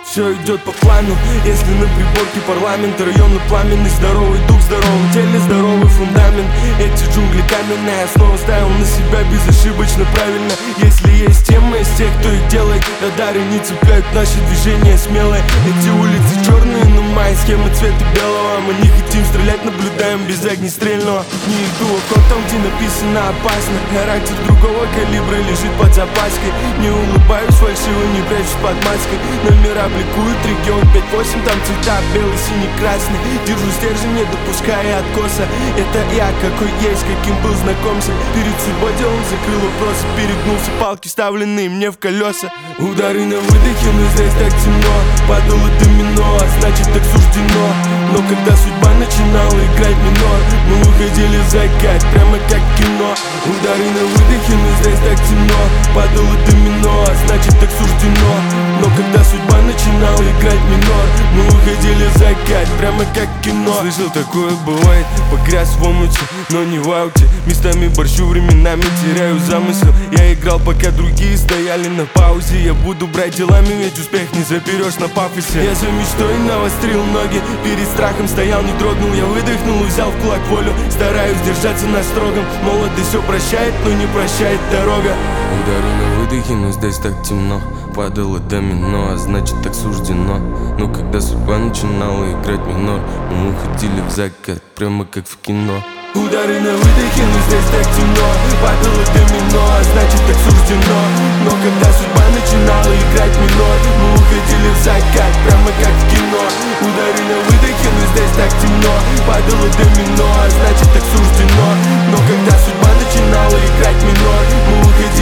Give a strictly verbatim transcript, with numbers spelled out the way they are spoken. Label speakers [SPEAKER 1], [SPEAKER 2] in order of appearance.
[SPEAKER 1] Все идет по плану, если на приборке парламент, район пламенный, здоровый дух, в здоровом теле здоровый фундамент. Эти джунгли каменные, снова ставил на себя безошибочно правильно. Если есть темы из тех, кто их делает, радары не цепляют наши движения смелые. Эти улицы черные, но мои схемы цвета белого. Мы не хотим стрелять, наблюдаем без огнестрельного. Не иду около там, где написано опасно. Характер другого калибра лежит под запаской. Не улыбаюсь фальшиво, не прячусь под маской. Номера бликуют, регион пять восемь, там цвета белый, синий, красный. Держу стержень, не допуская откоса. Это я, какой есть, каким был, знакомься. Перед судьбой делом закрыл вопросы, перегнулся, палки, вставленные мне в колеса. Удары на выдохе, но здесь так темно. Падало домино, а значит так суждено. Но когда судьба начинала играть минор, мы уходили в закат, прямо как кино. Удары на выдохе, но здесь так темно. Падало домино, а значит так суждено. Но когда судьба начинала играть минор, мы уходили в закат, прямо как кино. Слышал, такое бывает, погряз в омуте, но не в ауте. Местами борщу, временами теряю замысел. Я играл, пока другие стояли на паузе. Я буду брать делами, ведь успех не заберешь на пафосе. Я за мечтой навострил ноги, перед страхом стоял, не дрогнул. Я выдохнул и взял в кулак волю. Стараюсь держаться на строгом. Молодость все прощает, но не прощает дорога. Удары на выдохе, но здесь так темно. Падало домино, а значит так суждено. Но когда судьба начинала играть минор, мы уходили в закат, прямо как в кино. Удары на выдохе, но здесь так темно. Падало домино, а значит так суждено. Но когда судьба начинала играть минор, мы уходили в закат, прямо как в кино. Удары на выдохе, но здесь так темно. Падало домино, а значит так суждено. Но когда судьба начинала играть минор, мы уходили